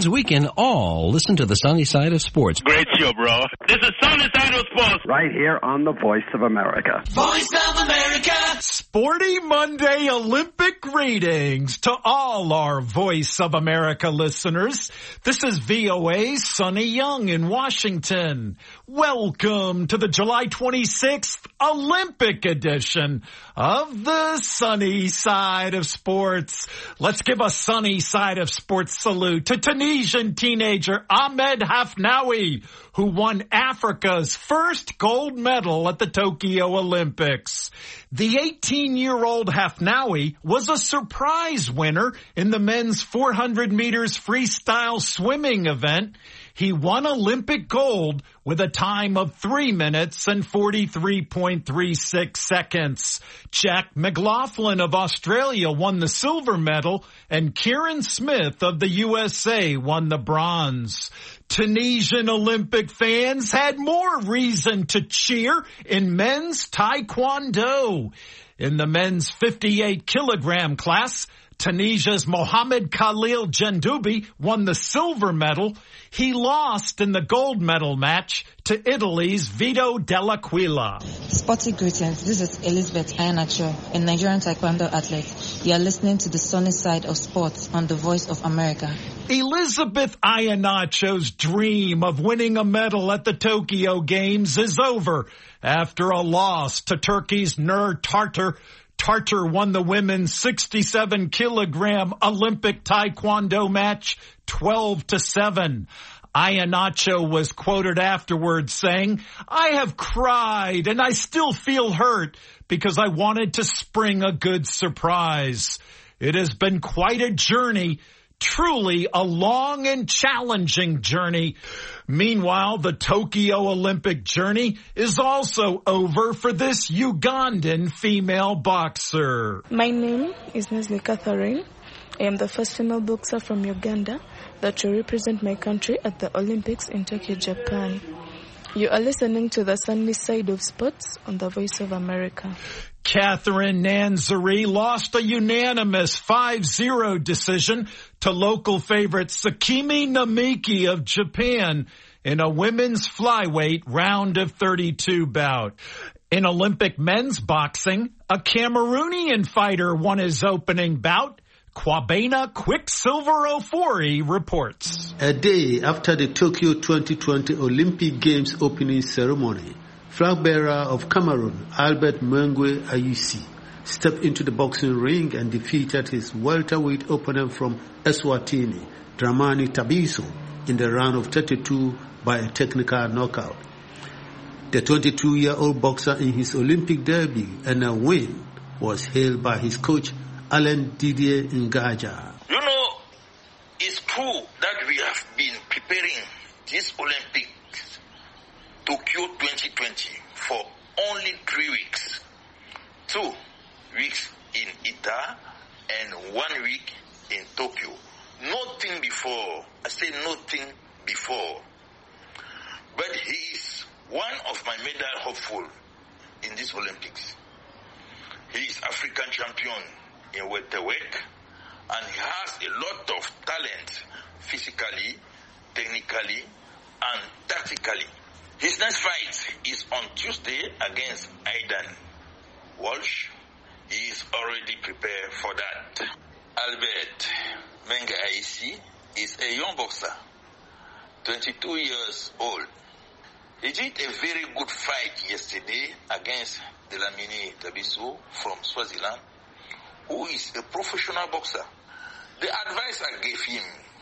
means we can all listen to the sunny side of sports. Great show, bro. This is Sunny Side of Sports. Right here on the Voice of America. Voice of America. Sporty Monday Olympic greetings to all our Voice of America listeners. This is VOA's Sonny Young in Washington. Welcome to the July 26th Olympic edition of the Sunny Side of Sports. Let's give a Sunny Side of Sports salute to Tunisian teenager Ahmed Hafnaoui, who won Africa's first gold medal at the Tokyo Olympics. The 18-year-old Hafnaoui was a surprise winner in the men's 400 meters freestyle swimming event. He won Olympic gold with a time of 3 minutes and 43.36 seconds. Jack McLaughlin of Australia won the silver medal, and Kieran Smith of the USA won the bronze. Tunisian Olympic fans had more reason to cheer in men's taekwondo. In the men's 58-kilogram class, Tunisia's Mohamed Khalil Jendoubi won the silver medal. He lost in the gold medal match to Italy's Vito Dell'Aquila. Sporty greetings. This is Elizabeth Ayanacho, a Nigerian taekwondo athlete. You are listening to the Sunny Side of Sports on the Voice of America. Elizabeth Ayanacho's dream of winning a medal at the Tokyo Games is over after a loss to Turkey's Nur Tartar. Tartar won the women's 67-kilogram Olympic taekwondo match 12-7. Ayanacho was quoted afterwards saying, "I have cried and I still feel hurt because I wanted to spring a good surprise. It has been quite a journey. Truly a long and challenging journey." Meanwhile, the Tokyo Olympic journey is also over for this Ugandan female boxer. My name is Nesli Catherine. I am the first female boxer from Uganda that will represent my country at the Olympics in Tokyo, Japan. You are listening to the Sunny Side of Sports on the Voice of America. Catherine Nanzari lost a unanimous 5-0 decision to local favorite Sakimi Namiki of Japan in a women's flyweight round of 32 bout. In Olympic men's boxing, a Cameroonian fighter won his opening bout. Kwabena Quicksilver Ofori reports. A day after the Tokyo 2020 Olympic Games opening ceremony, flag bearer of Cameroon, Albert Mengwe Ayusi, stepped into the boxing ring and defeated his welterweight opponent from Eswatini, Dramani Tabiso, in the round of 32 by a technical knockout. The 22-year-old boxer in his Olympic debut and a win was hailed by his coach, Alain Didier Ngaja. You know, it's true that we have been preparing this Olympics, Tokyo 2020, for only 3 weeks. 2 weeks in Ita and 1 week in Tokyo. Nothing before. I say nothing before. But he is one of my medal hopeful in this Olympics. He is African champion in welterweight, and he has a lot of talent physically, technically, and tactically. His next fight is on Tuesday against Aidan Walsh. He is already prepared for that. Albert Mengwe Ayusi is a young boxer, 22 years old. He did a very good fight yesterday against Dlamini Tabiso from Swaziland, who is a professional boxer. The advice I gave him,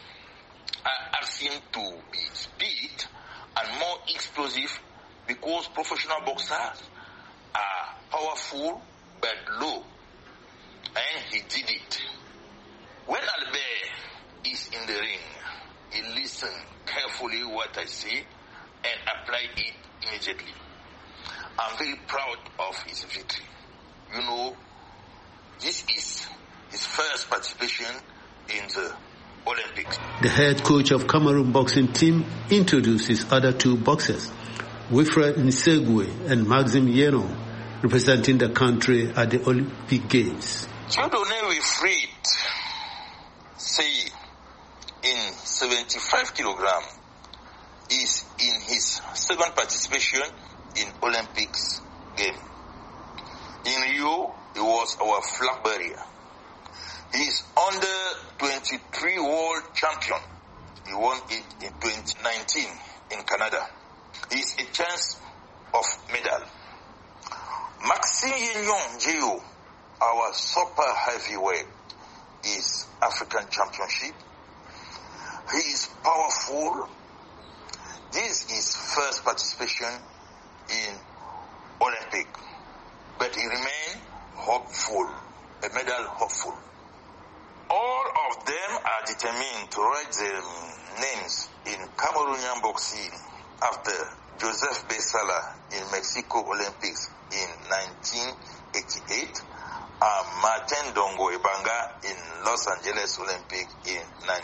I asked him to be speed and more explosive, because professional boxers are powerful but low, and he did it. When Albert is in the ring, he listens carefully what I say and apply it immediately. I'm very proud of his victory. You know, this is his first participation in the Olympics. The head coach of Cameroon boxing team introduced his other 2 boxers, Wilfred Nsegwe and Maxime Yeno, representing the country at the Olympic Games. Dieudonné Wilfried say in 75 kilograms, is in his second participation in Olympics game. In Rio, he was our flag bearer. He is under 23 world champion. He won it in 2019 in Canada. He is a chance of medal. Maxime Yenyon Gio, our super heavyweight, is African championship. He is powerful. This is first participation in Olympic, but he remains hopeful, a medal hopeful. All of them are determined to write their names in Cameroonian boxing after Joseph Besala in Mexico Olympics in 1988 and Martin Dongo Ibanga in Los Angeles Olympic in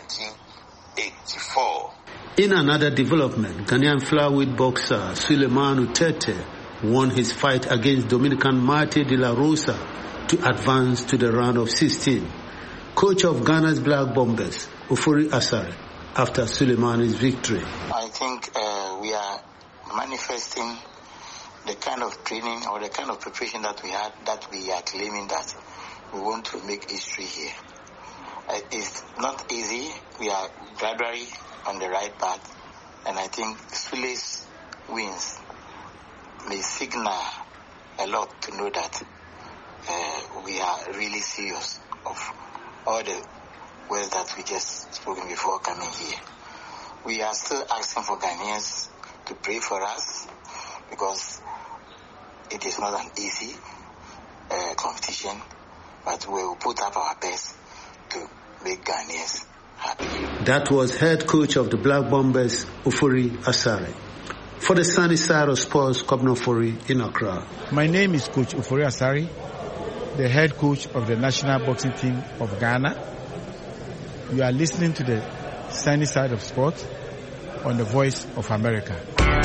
1984. In another development, Ghanaian flyweight boxer Suleiman Utete won his fight against Dominican Marte de la Rosa to advance to the round of 16. Coach of Ghana's Black Bombers, Ofori Asare, after Suleiman's victory. I think we are manifesting the kind of training or the kind of preparation that we had, that we are claiming that we want to make history here. It's not easy. We are gradually on the right path, and I think Sulei's wins may signal a lot to know that we are really serious of all the words that we just spoken before coming here. We are still asking for Ghanaians to pray for us, because it is not an easy competition, but we will put up our best to make Ghanaians happy. That was head coach of the Black Bombers, Ofori Asare. For the sunny side of sports, Kobno Ofori in Accra. My name is Coach Ofori Asare, the head coach of the national boxing team of Ghana. You are listening to the sunny side of sports on the Voice of America.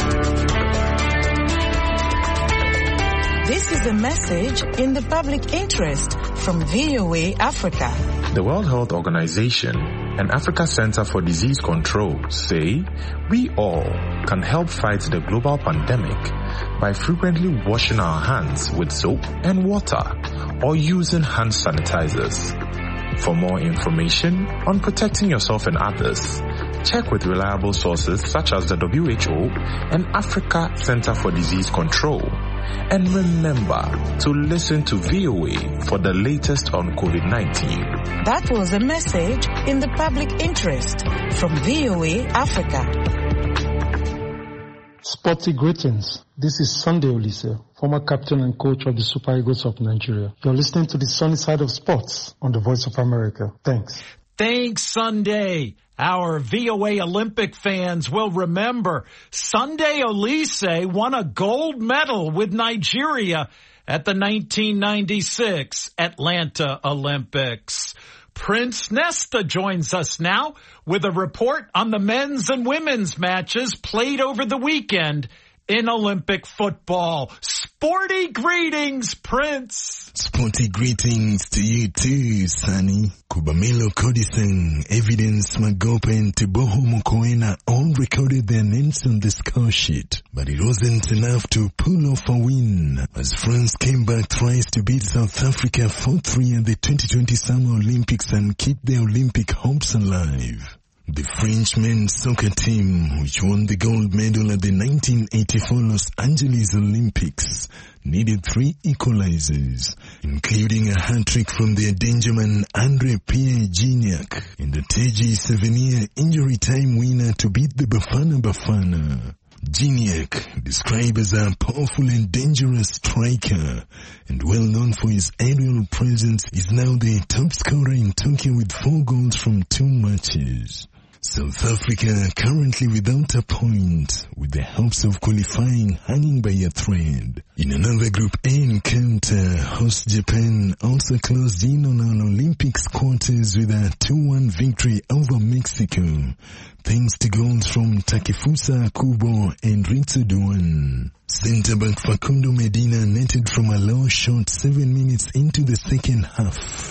This is a message in the public interest from VOA Africa. The World Health Organization and Africa Center for Disease Control say we all can help fight the global pandemic by frequently washing our hands with soap and water or using hand sanitizers. For more information on protecting yourself and others, check with reliable sources such as the WHO and Africa Center for Disease Control. And remember to listen to VOA for the latest on COVID-19. That was a message in the public interest from VOA Africa. Sporty greetings. This is Sunday Olise, former captain and coach of the Super Eagles of Nigeria. You're listening to the sunny side of sports on the Voice of America. Thanks. Thanks, Sunday. Our VOA Olympic fans will remember Sunday Olise won a gold medal with Nigeria at the 1996 Atlanta Olympics. Prince Nesta joins us now with a report on the men's and women's matches played over the weekend in Olympic football. Sporty greetings, Prince. Sporty greetings to you too, Sunny. Kubamelo Codison, Evidence Magopa and Tiboho Mokoena all recorded their names on the score sheet. But it wasn't enough to pull off a win, as France came back thrice to beat South Africa 4-3 at the 2020 Summer Olympics and keep their Olympic hopes alive. The French men's soccer team, which won the gold medal at the 1984 Los Angeles Olympics, needed 3 equalizers, including a hat-trick from their dangerman André-Pierre Gignac in the Teji Souvenir injury time winner to beat the Bafana Bafana. Gignac, described as a powerful and dangerous striker and well known for his aerial presence, is now the top scorer in Tokyo with 4 goals from 2 matches. South Africa currently without a point, with the hopes of qualifying hanging by a thread. In another Group A encounter, host Japan also closed in on an Olympics quarters with a 2-1 victory over Mexico, thanks to goals from Takefusa Kubo and Ritsu Duan. Centre-back Facundo Medina netted from a low shot 7 minutes into the second half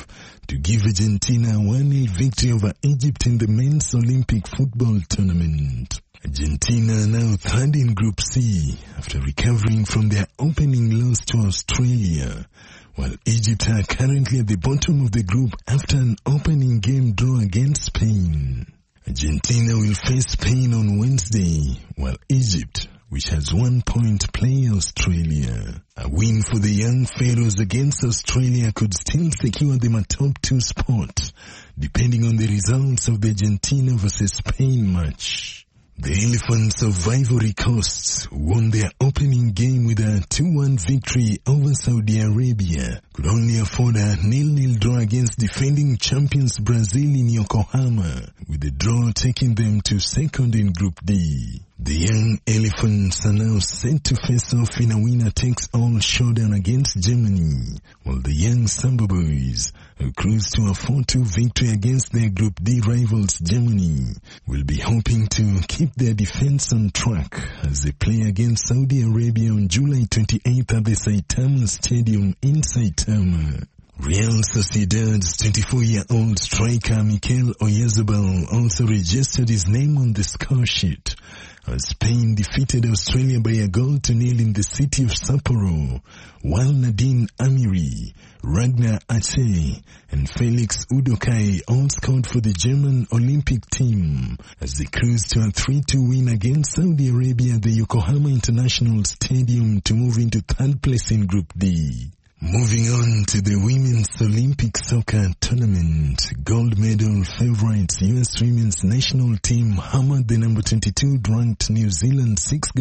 to give Argentina a 1-0 victory over Egypt in the men's Olympic football tournament. Argentina are now third in Group C after recovering from their opening loss to Australia, while Egypt are currently at the bottom of the group after an opening game draw against Spain. Argentina will face Spain on Wednesday, while Egypt, which has 1 point, play Australia. A win for the young Pharaohs against Australia could still secure them a top 2 spot, depending on the results of the Argentina versus Spain match. The Elephants of Ivory Coast won their opening game with a 2-1 victory over Saudi Arabia, could only afford a 0-0 draw against defending champions Brazil in Yokohama, with the draw taking them to second in Group D. The young Elephants are now set to face off in a winner-takes-all showdown against Germany, while the young Samba Boys, who cruised to a 4-2 victory against their Group D rivals Germany, will be hoping to keep their defense on track as they play against Saudi Arabia on July 28th at the Saitama Stadium in Saitama. Real Sociedad's 24-year-old striker Mikel Oyarzabal also registered his name on the score sheet as Spain defeated Australia by a 1-0 in the city of Sapporo, while Nadine Amiri, Ragnar Ache, and Felix Udokai all scored for the German Olympic team as they cruised to a 3-2 win against Saudi Arabia at the Yokohama International Stadium to move into third place in Group D. Moving on to the Women's Olympic Soccer Tournament, gold medal favorites US Women's National Team hammered the number 22 ranked New Zealand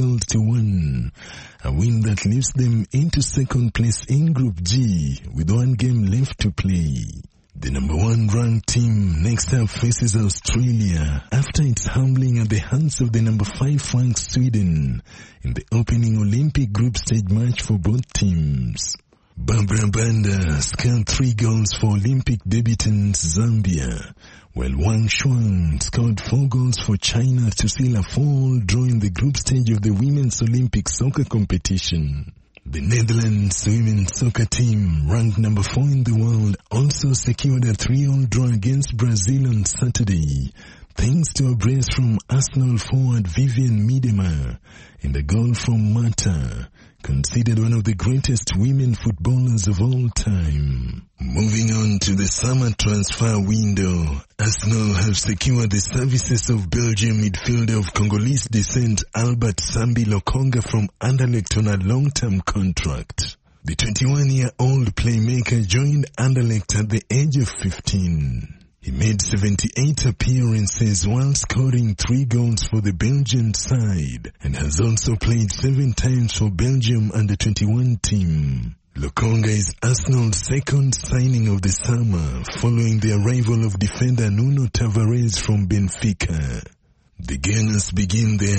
6-1, a win that lifts them into second place in Group G with 1 game left to play. The number 1 ranked team next up faces Australia after its humbling at the hands of the number 5 ranked Sweden in the opening Olympic group stage match for both teams. Barbara Banda scored 3 goals for Olympic debutants Zambia, while Wang Shuang scored 4 goals for China to seal a 4-4 draw in the group stage of the Women's Olympic Soccer competition. The Netherlands women's soccer team, ranked number 4 in the world, also secured a 3-3 draw against Brazil on Saturday, thanks to a brace from Arsenal forward Vivian Miedema and a goal from Mata, considered one of the greatest women footballers of all time. Moving on to the summer transfer window, Arsenal have secured the services of Belgian midfielder of Congolese descent Albert Sambi Lokonga from Anderlecht on a long-term contract. The 21-year-old playmaker joined Anderlecht at the age of 15. He made 78 appearances while scoring 3 goals for the Belgian side and has also played 7 times for Belgium under-21 team. Lokonga is Arsenal's second signing of the summer following the arrival of defender Nuno Tavares from Benfica. The Gunners begin their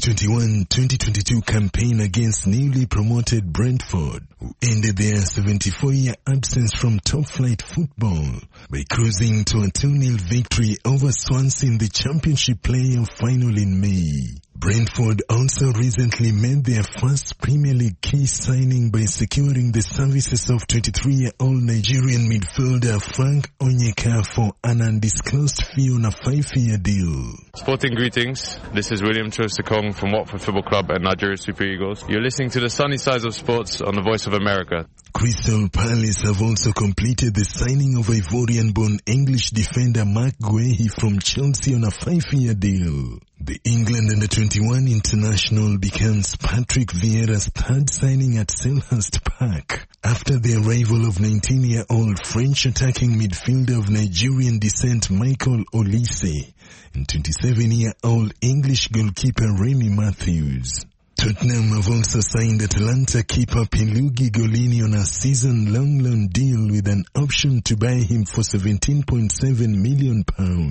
2021-2022 campaign against newly promoted Brentford, who ended their 74-year absence from top-flight football by cruising to a 2-0 victory over Swansea in the Championship playoff final in May. Brentford also recently made their first Premier League key signing by securing the services of 23-year-old Nigerian midfielder Frank Onyeka for an undisclosed fee on a 5-year deal. Sporting greetings, this is William Trostakong from Watford Football Club and Nigeria Super Eagles. You're listening to the Sunny Side of Sports on the Voice of America. Crystal Palace have also completed the signing of Ivorian-born English defender Mark Guehi from Chelsea on a 5-year deal. The England under-21 international becomes Patrick Vieira's third signing at Selhurst Park after the arrival of 19-year-old French attacking midfielder of Nigerian descent Michael Olise and 27-year-old English goalkeeper Remy Matthews. Tottenham have also signed Atalanta keeper Pierluigi Golini on a season-long loan deal with an option to buy him for £17.7 million.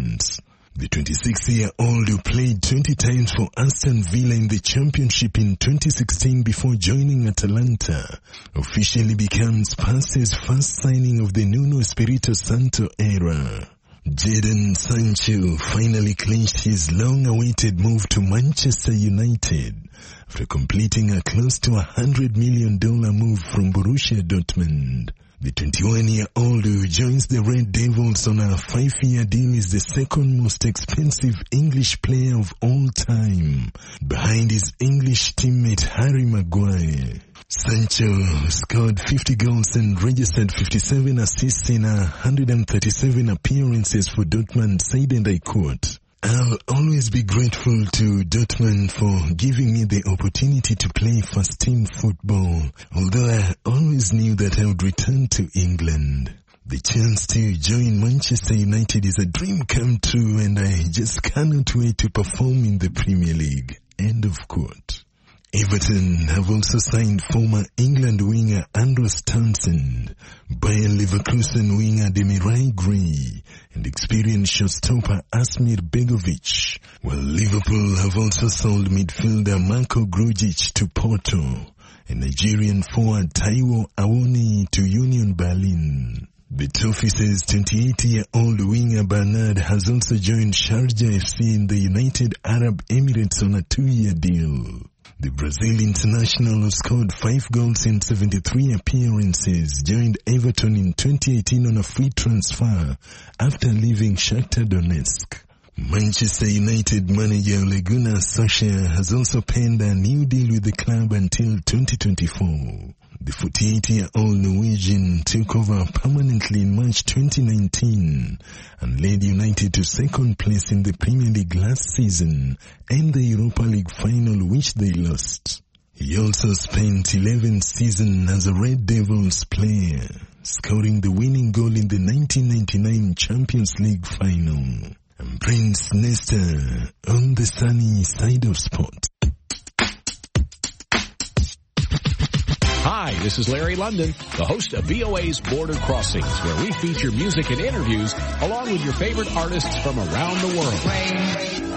The 26-year-old, who played 20 times for Aston Villa in the Championship in 2016 before joining Atalanta, officially becomes Spurs' first signing of the Nuno Espirito Santo era. Jadon Sancho finally clinched his long-awaited move to Manchester United after completing a close to $100 million move from Borussia Dortmund. The 21-year-old who joins the Red Devils on a 5-year deal is the second most expensive English player of all time, behind his English teammate Harry Maguire. Sancho scored 50 goals and registered 57 assists in 137 appearances for Dortmund, said, and I quote, "I'll always be grateful to Dortmund for giving me the opportunity to play first-team football, although I always knew that I would return to England. The chance to join Manchester United is a dream come true, and I just cannot wait to perform in the Premier League." End of quote. Everton have also signed former England winger Andros Townsend, Bayer Leverkusen winger Demirai Gray, and experienced showstopper Asmir Begovic, while Liverpool have also sold midfielder Marko Grujic to Porto, and Nigerian forward Taiwo Awoni to Union Berlin. The Toffees' 28-year-old winger Bernard has also joined Sharjah FC in the United Arab Emirates on a 2-year deal. The Brazil international, who scored 5 goals in 73 appearances, joined Everton in 2018 on a free transfer after leaving Shakhtar Donetsk. Manchester United manager Ole Gunnar Solskjaer has also penned a new deal with the club until 2024. The 48-year-old Norwegian took over permanently in March 2019 and led United to second place in the Premier League last season and the Europa League final, which they lost. He also spent 11 seasons as a Red Devils player, scoring the winning goal in the 1999 Champions League final. I'm Prince Nestor on the sunny side of sport. Hi, this is Larry London, the host of VOA's Border Crossings, where we feature music and interviews along with your favorite artists from around the world.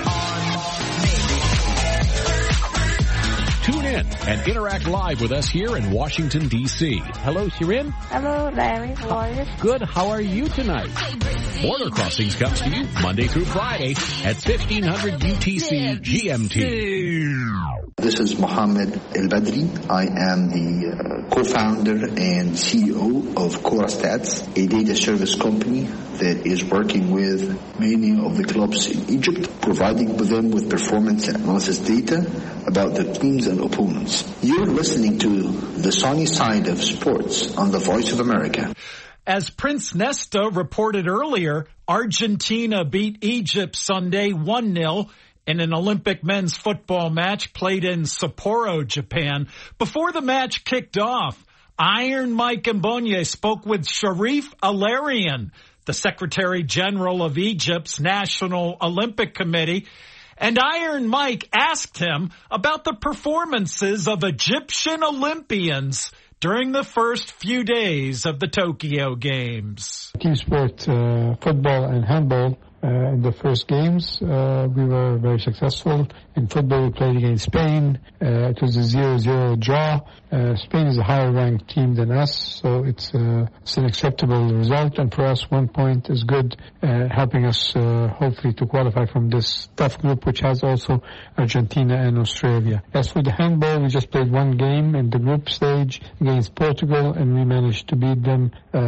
Tune in and interact live with us here in Washington, D.C. Hello, Shirin. Hello, Larry. How are you? Good. How are you tonight? Border Crossings comes to you Monday through Friday at 1500 UTC GMT. This is Mohammed El Badri. I am the co-founder and CEO of Corastats, a data service company that is working with many of the clubs in Egypt, providing them with performance analysis data about their teams and opponents. You're listening to the sunny side of sports on the Voice of America. As Prince Nesta reported earlier, Argentina beat Egypt Sunday 1-0 in an Olympic men's football match played in Sapporo, Japan. Before the match kicked off, Iron Mike Mbonye spoke with Sharif Alarian, the Secretary General of Egypt's National Olympic Committee, and Iron Mike asked him about the performances of Egyptian Olympians during the first few days of the Tokyo Games. Team sport, football and handball. In the first games, we were very successful. In football, we played against Spain. It was a 0-0 draw. Spain is a higher-ranked team than us, so it's an acceptable result. And for us, 1 point is good, helping us hopefully to qualify from this tough group, which has also Argentina and Australia. As for the handball, we just played 1 game in the group stage against Portugal, and we managed to beat them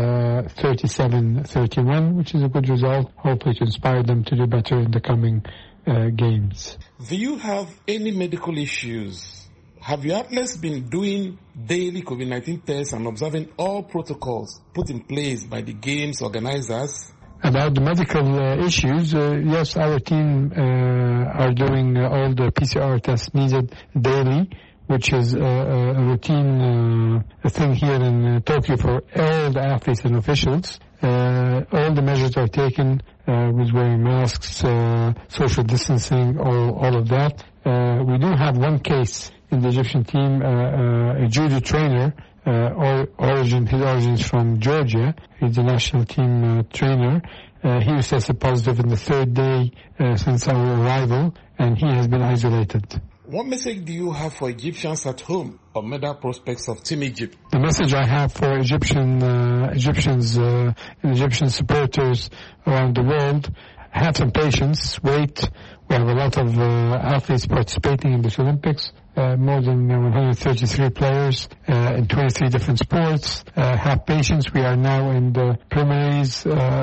37-31, which is a good result. Hopefully to inspire them to do better in the coming games. Do you have any medical issues? Have your athletes been doing daily COVID-19 tests and observing all protocols put in place by the games organizers? About the medical issues, yes, our team are doing all the PCR tests needed daily, which is a routine thing here in Tokyo for all the athletes and officials. All the measures are taken with wearing masks, social distancing, all of that. We do have 1 case in the Egyptian team, a judo trainer, his origins from Georgia. He's the national team trainer. He was tested positive in the 3rd day since our arrival, and he has been isolated. What message do you have for Egyptians at home or medal prospects of Team Egypt? The message I have for Egyptians and Egyptian supporters around the world: have some patience, wait. We have a lot of athletes participating in this Olympics. more than 133 players in 23 different sports. Have patience. We are now in the preliminaries.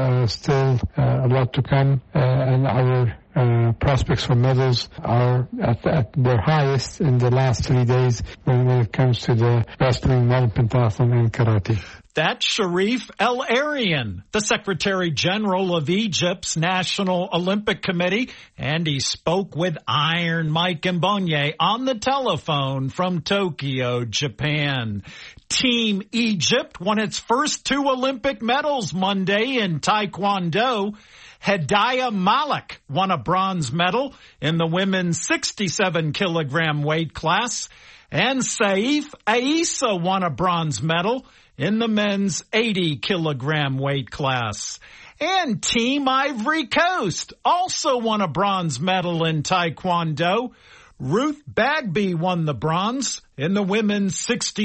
Still a lot to come, and our prospects for medals are at their highest in the last 3 days when it comes to the wrestling, modern pentathlon, and karate. That's Sharif El Arian, the Secretary General of Egypt's National Olympic Committee, and he spoke with Iron Mike Mbonye on the telephone from Tokyo, Japan. Team Egypt won its first 2 Olympic medals Monday in Taekwondo. Hedaya Malik won a bronze medal in the women's 67-kilogram weight class, and Saif Aissa won a bronze medal in the men's 80-kilogram weight class. And Team Ivory Coast also won a bronze medal in Taekwondo. Ruth Bagby won the bronze in the women's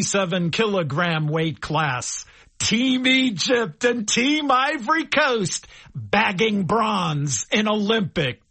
67-kilogram weight class. Team Egypt and Team Ivory Coast bagging bronze in Olympic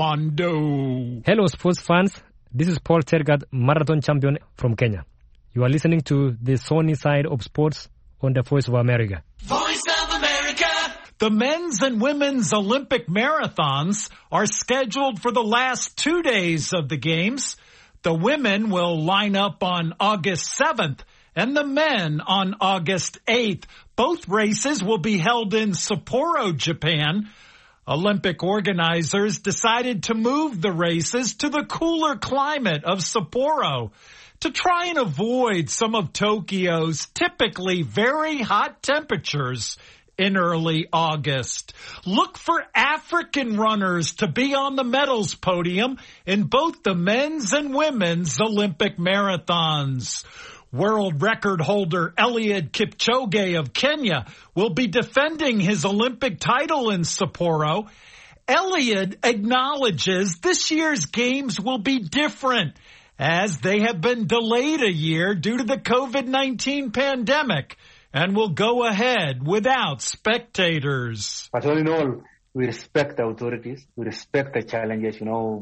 Taekwondo. Hello, sports fans. This is Paul Tergat, marathon champion from Kenya. You are listening to the Sunny Side of Sports on the Voice of America. Voice of America! The men's and women's Olympic marathons are scheduled for the last 2 days of the Games. The women will line up on August 7th and the men on August 8th. Both races will be held in Sapporo, Japan. Olympic organizers decided to move the races to the cooler climate of Sapporo to try and avoid some of Tokyo's typically very hot temperatures in early August. Look for African runners to be on the medals podium in both the men's and women's Olympic marathons. World record holder Eliud Kipchoge of Kenya will be defending his Olympic title in Sapporo. Eliud acknowledges this year's games will be different as they have been delayed a year due to the COVID-19 pandemic and will go ahead without spectators. But all in all, we respect the authorities, we respect the challenges,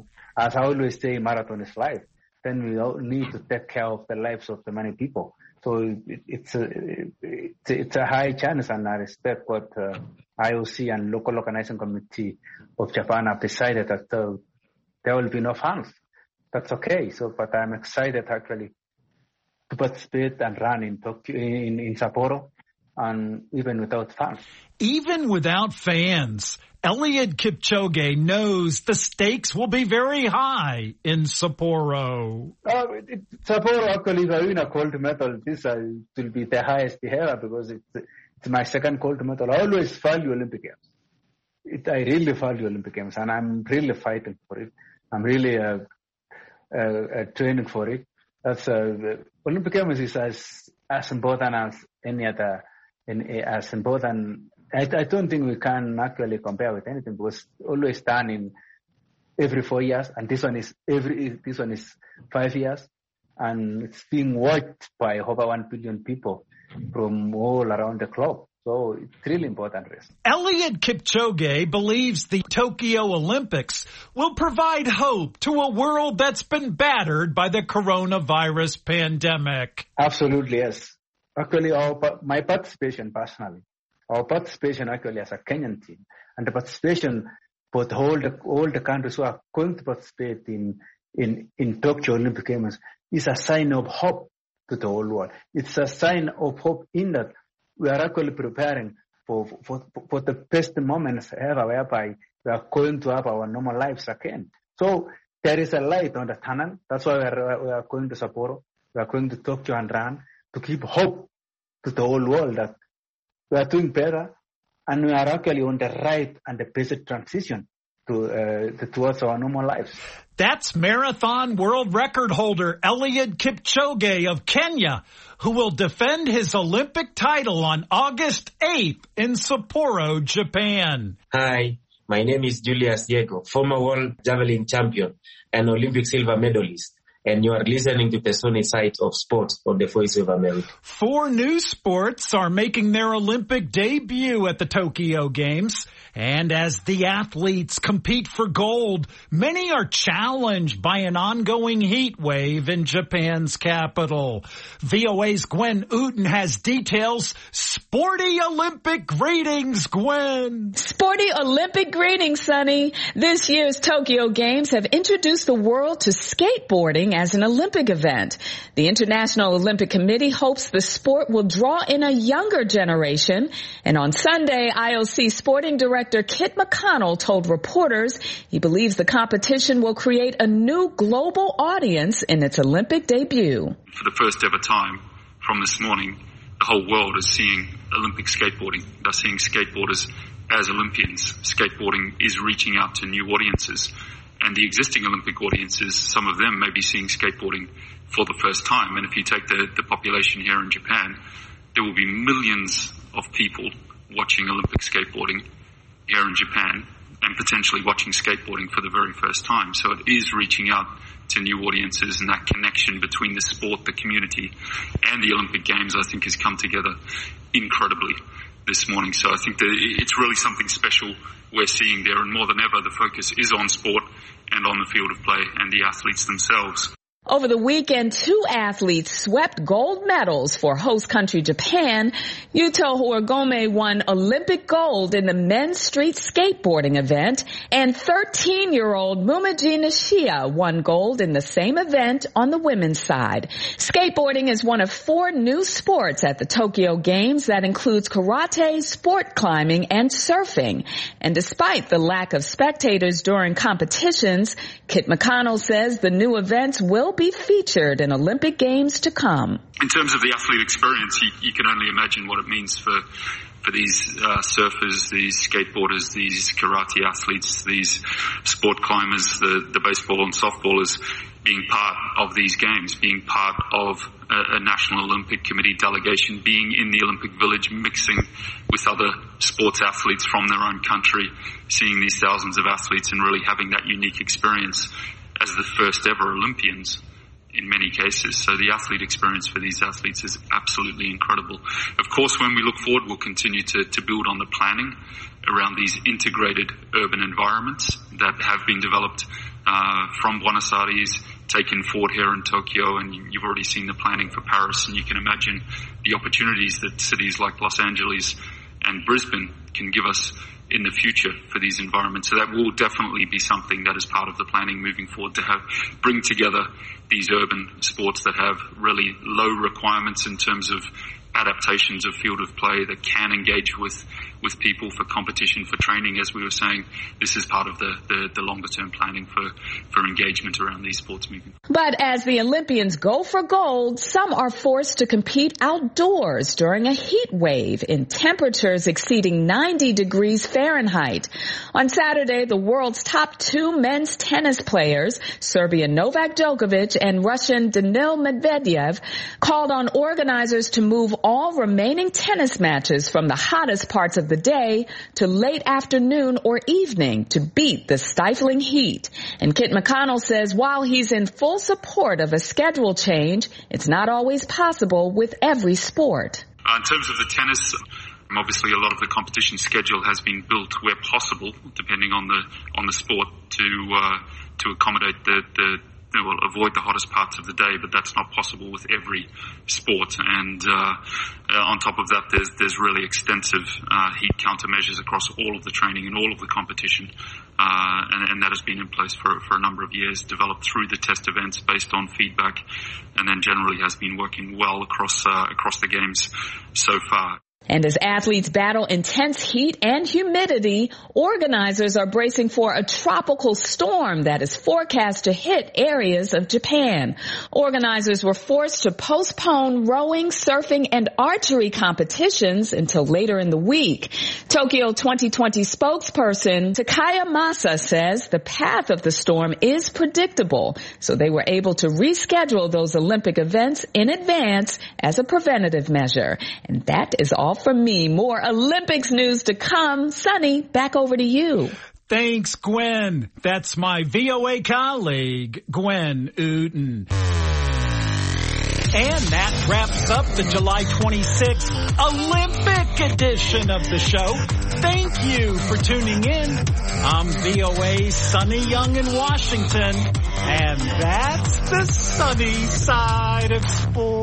as I always say, marathon is life. Then we all need to take care of the lives of the many people. So it's a high chance, and I respect what IOC and local organizing committee of Japan have decided that there will be no fans. That's okay. But I'm excited actually to participate and run in Tokyo, in Sapporo, and even without fans. Even without fans, Eliud Kipchoge knows the stakes will be very high in Sapporo. Sapporo, actually, if I win a gold medal, this will be the highest ever because it's my second gold medal. I always value Olympic Games. I really value Olympic Games, and I'm really fighting for it. I'm really training for it. That's Olympic Games is as important as any other, as important. I don't think we can actually compare with anything because always done in every 4 years, and this one is 5 years, and it's being watched by over 1 billion people from all around the globe. So it's really important race. Eliud Kipchoge believes the Tokyo Olympics will provide hope to a world that's been battered by the coronavirus pandemic. Absolutely, yes. Actually, my participation personally, our participation actually as a Kenyan team, and the participation for all the countries who are going to participate in Tokyo Olympic Games is a sign of hope to the whole world. It's a sign of hope in that we are actually preparing for the best moments ever, whereby we are going to have our normal lives again. So there is a light on the tunnel. That's why we are going to Sapporo. We are going to Tokyo and run to keep hope to the whole world that we are doing better, and we are actually on the right and the best transition towards our normal lives. That's marathon world record holder Eliud Kipchoge of Kenya, who will defend his Olympic title on August 8th in Sapporo, Japan. Hi, my name is Julius Diego, former world javelin champion and Olympic silver medalist. and you are listening to the Sunny Side of Sports on the Voice of America. 4 new sports are making their Olympic debut at the Tokyo Games. And as the athletes compete for gold, many are challenged by an ongoing heat wave in Japan's capital. VOA's Gwen Uten has details. Sporty Olympic greetings, Gwen. Sporty Olympic greetings, Sonny. This year's Tokyo Games have introduced the world to skateboarding as an Olympic event. The International Olympic Committee hopes the sport will draw in a younger generation. And on Sunday, IOC sporting director Kit McConnell told reporters he believes the competition will create a new global audience in its Olympic debut. For the first ever time from this morning, the whole world is seeing Olympic skateboarding. They're seeing skateboarders as Olympians. Skateboarding is reaching out to new audiences. And the existing Olympic audiences, some of them may be seeing skateboarding for the first time. And if you take the population here in Japan, there will be millions of people watching Olympic skateboarding here in Japan and potentially watching skateboarding for the very first time. So it is reaching out to new audiences, and that connection between the sport, the community, and the Olympic Games, I think, has come together incredibly this morning. So I think that it's really something special we're seeing there, and more than ever, the focus is on sport and on the field of play and the athletes themselves. Over the weekend, 2 athletes swept gold medals for host country Japan. Yuto Horigome won Olympic gold in the men's street skateboarding event, and 13-year-old Mumaji Nishiya won gold in the same event on the women's side. Skateboarding is one of 4 new sports at the Tokyo Games that includes karate, sport climbing, and surfing. And despite the lack of spectators during competitions, Kit McConnell says the new events will be featured in Olympic Games to come. In terms of the athlete experience, you can only imagine what it means for these surfers, these skateboarders, these karate athletes, these sport climbers, the baseball and softballers, being part of these games, being part of a National Olympic Committee delegation, being in the Olympic Village, mixing with other sports athletes from their own country, seeing these thousands of athletes and really having that unique experience as the first ever Olympians in many cases. So the athlete experience for these athletes is absolutely incredible. Of course, when we look forward, we'll continue to build on the planning around these integrated urban environments that have been developed from Buenos Aires, taken forward here in Tokyo, and you've already seen the planning for Paris, and you can imagine the opportunities that cities like Los Angeles and Brisbane can give us in the future for these environments. So that will definitely be something that is part of the planning moving forward, to bring together these urban sports that have really low requirements in terms of adaptations of field of play that can engage with people for competition, for training. As we were saying, this is part of the longer term planning for engagement around these sports moving forward. But as the Olympians go for gold, some are forced to compete outdoors during a heat wave in temperatures exceeding 90 degrees Fahrenheit. On Saturday, the world's top 2 men's tennis players, Serbian Novak Djokovic and Russian Daniil Medvedev, called on organizers to move all remaining tennis matches from the hottest parts of the day to late afternoon or evening to beat the stifling heat. And Kit McConnell says while he's in full support of a schedule change, it's not always possible with every sport. In terms of the tennis, obviously a lot of the competition schedule has been built where possible, depending on the sport, to accommodate avoid the hottest parts of the day, but that's not possible with every sport. And on top of that, there's really extensive heat countermeasures across all of the training and all of the competition, and that has been in place for a number of years, developed through the test events based on feedback, and then generally has been working well across the games so far. And as athletes battle intense heat and humidity, organizers are bracing for a tropical storm that is forecast to hit areas of Japan. Organizers were forced to postpone rowing, surfing, and archery competitions until later in the week. Tokyo 2020 spokesperson Takaya Masa says the path of the storm is predictable, so they were able to reschedule those Olympic events in advance as a preventative measure. And that is all from me. More Olympics news to come. Sunny, back over to you. Thanks, Gwen. That's my VOA colleague, Gwen Uden. And that wraps up the July 26th Olympic edition of the show. Thank you for tuning in. I'm VOA's Sonny Young in Washington. And that's the sunny side of sports.